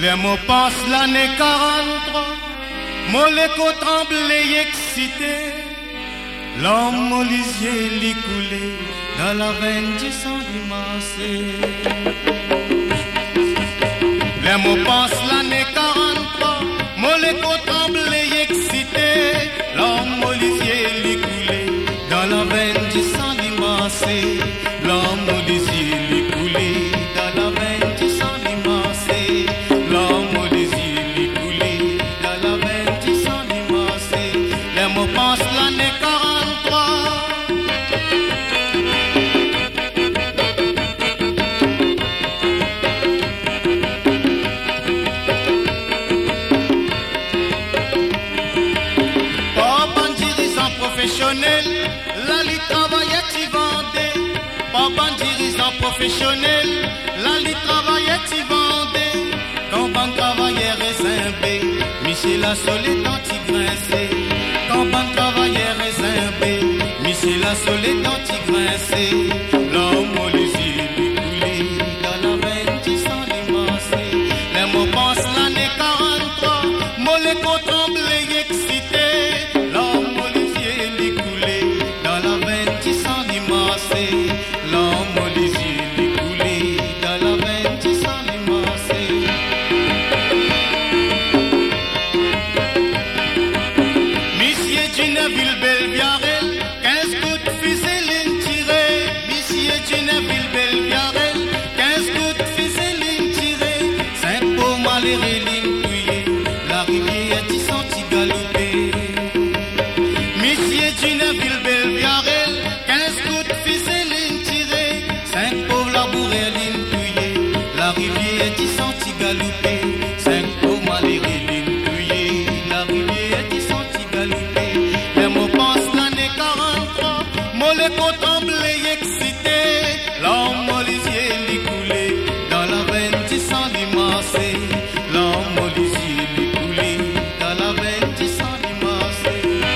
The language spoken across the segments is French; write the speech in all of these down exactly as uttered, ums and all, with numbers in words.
Les mots passent l'année quarante-trois, Moléco tremblé excité, l'homme au lisier l'y coulé, dans la veine du sang limassé. Les mots passent l'année quarante-trois, Moléco tremblé excité, l'homme au lisier l'y coulé, dans la veine du sang limassé, l'homme au lisier l'y coulé, dans la veine du sang limassé, l'homme au lisier l'y coulé, dans la veine du sang limassé. Les mots passent l'année quarante-trois. La lit travaillait, y vendait. Papa dirigeant professionnel, la lit travaillait, y vendait. Quand ban travaillait résimbé, Michel la solide anti-grincé. Quand ban travaillait résimbé, Michel la solide anti-grincé. L'homme au lisier lui coulé, dans la veine du sang limassé. Les mots passent l'année quarante-trois, Moléco tremblé excité. L'homme au lisier lui coulé, dans la veine du sang limassé. L'homme au lisier lui coulé, dans la veine du sang limassé. Monsieur Duneville Belviarel, quinze coups de fusil ligne tirée. Monsieur Duneville Belviarel, quinze coups de fusil ligne tirée. Cinq pots malheureux ligne touillée, la rivière est senti galoper. Monsieur Duneville Belviarel, quinze coups de fusil ligne tirée. Cinq pauvres labourés ligne touillée, la rivière est senti galoper. Cinq pauvres malheureux ligne touillée, la rivière est senti galoper. Les mots passent l'année quarante-trois, Moléco tremblé excité. L'homme au lisier l'y coulé, dans la veine du sang limassé. L'homme au lisier l'y coulé, dans la veine du sang limassé.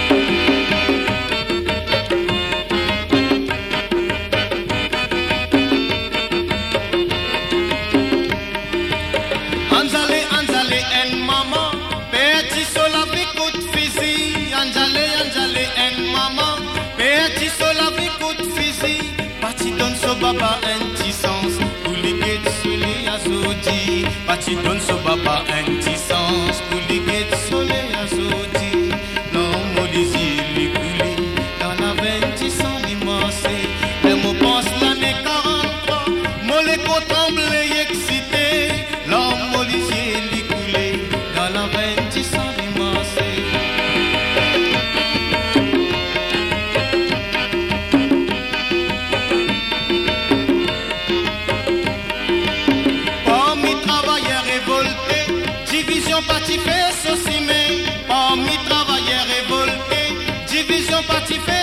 Anjale, Anjale, en maman, petit sol avec coup de fusil. Anjale, Anjale, en maman, petit sol avec coup de fusil. Parti donne so baba un petit sens, pour les guettes sur les azodi. Parti donne so baba un petit sens, pour les guettes sur les azodi. L'homme au lisier lui coulé, dans la veine du sang limassé. Les mots passent l'année quarante-trois, Moléco tremblé excité. L'homme au lisier lui coulé, dans la veine du sang limassé. Parmi travailleurs révoltés, division parti fait saucimé. Parmi travailleurs révoltés, division parti fait